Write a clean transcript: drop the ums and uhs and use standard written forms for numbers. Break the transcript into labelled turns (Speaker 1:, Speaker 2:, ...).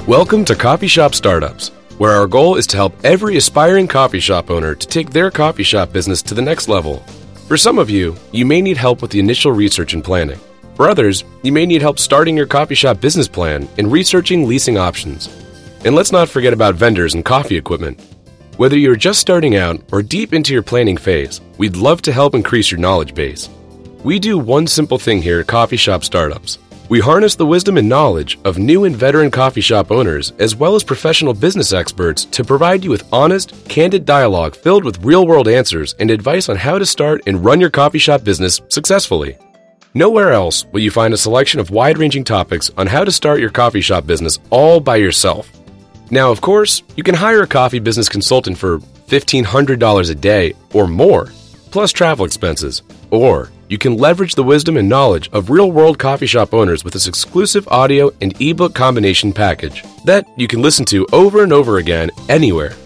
Speaker 1: Welcome to Coffee Shop Startups, where our goal is to help every aspiring coffee shop owner to take their coffee shop business to the next level. For some of you, you may need help with the initial research and planning. For others, you may need help starting your coffee shop business plan and researching leasing options. And let's not forget about vendors and coffee equipment. Whether you're just starting out or deep into your planning phase, we'd love to help increase your knowledge base. We do one simple thing here at Coffee Shop Startups. We harness the wisdom and knowledge of new and veteran coffee shop owners as well as professional business experts to provide you with honest, candid dialogue filled with real-world answers and advice on how to start and run your coffee shop business successfully. Nowhere else will you find a selection of wide-ranging topics on how to start your coffee shop business all by yourself. Now, of course, you can hire a coffee business consultant for $1,500 a day or more, plus travel expenses, or you can leverage the wisdom and knowledge of real-world coffee shop owners with this exclusive audio and ebook combination package that you can listen to over and over again anywhere